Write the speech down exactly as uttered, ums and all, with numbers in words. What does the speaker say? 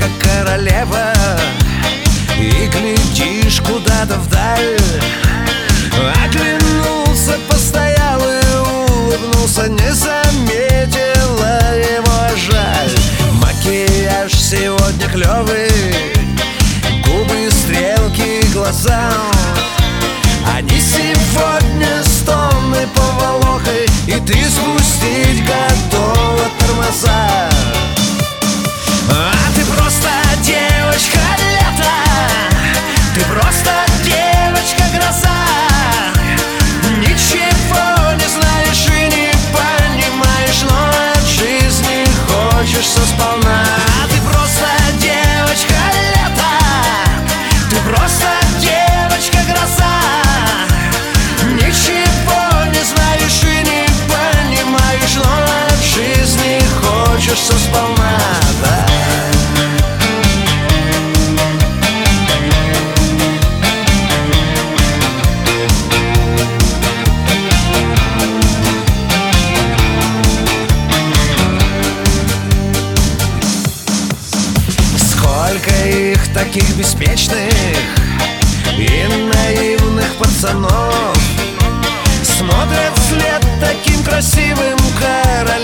как королева, и глядишь куда-то вдаль. Оглянулся, постоял и улыбнулся, не заметила его жаль. Макияж сегодня клёвый, губы, стрелки, глаза. Они сегодня стоны поволокой, и ты спустить готова тормоза. А ты просто девочка лета, ты просто девочка гроза. Ничего не знаешь и не понимаешь, но от жизни хочешься сполна. Ты просто девочка лета, ты просто девочка гроза. Ничего не знаешь и не понимаешь, но от жизни хочешься сполна, да. Сколько их таких беспечных и наивных пацанов смотрят вслед таким красивым королям.